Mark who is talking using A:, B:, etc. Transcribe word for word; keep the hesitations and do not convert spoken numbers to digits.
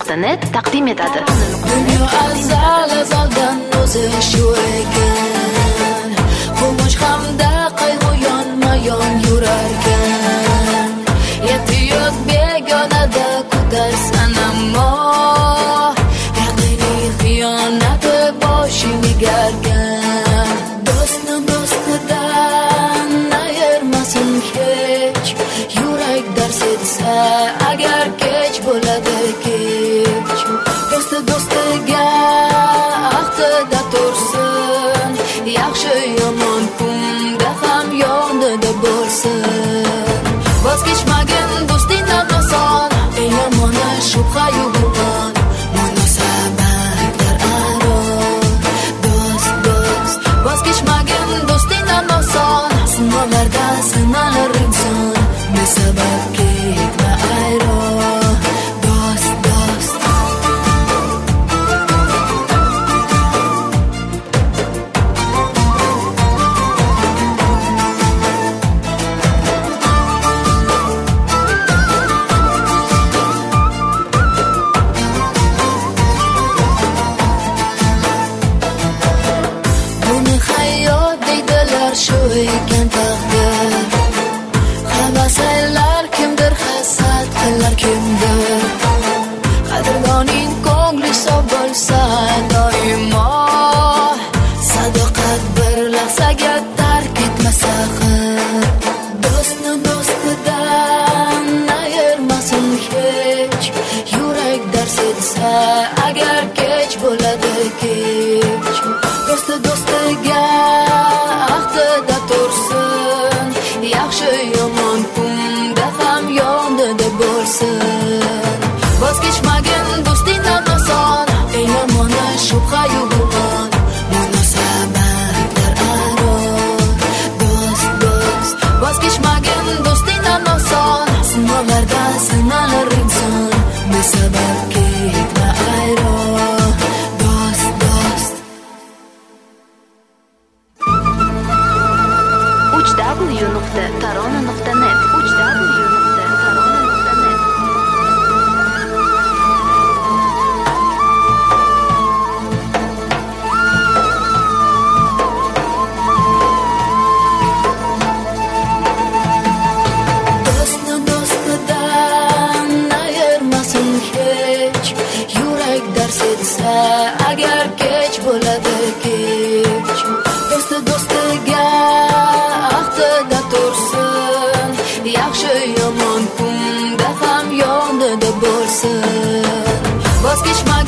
A: nuqta net taqdim etadi.
B: Dunyo azal azaldan o'zi shu ekan, quvonch hamda qayg'u yonma-yon yurarkan. Yeti yo'q begonada ko'tarsan ammo, yaqinning xiyonati boshini egarkan. Do'stni do'stidan ayirmasin hech, yurak dars etsa agar kech bo'ladi kech. Do'sti do'stiga ahdida tursin, yaxshi yomon kunda ham yonida bo'lsin. Voz kechmagin do'stingdan oson, eng yomoni shubha-yu gumon. Munosabatlar aro do'st do'st, voz kechmagin do'stingdan oson. Sinovlarda sinalar inson, besabab ketma ayro do'st do'st. Buni hayot deydilar, shu ekan taqdir. Havasaylar kimdir, hasad qilar kimdir. Qadrdoning ko'ngli sof bo'lsa doimo, sadoqat bir lahzaga tark etmasa qil. Do'stni do'stidan ayirmasin hech, yurak dars etsa agar kech bo'ladi kech. Do'sti do'stiga ahdida tursin, yaxshi yomon kunda ham yonida bo'lsin. Voz kechmagin do'stingdan oson, eng yomoni shubha-yu gumon. Munosabatlar aro do'st do'st, voz kechmagin do'stingdan oson. Sinovlarda sinalar inson, besabab ketma ayro do'st do'st.
A: uch w nuqta tarona nuqta net uch w nuqta tarona nuqta net.
B: Do'stni do'stidan ayirmasin hech, yurak dars etsa agar kech bo'ladi kech. Do'sti do'stiga ahdida tursin, yaxshi yomon kunda ham yonida bo'lsin. Voz kechma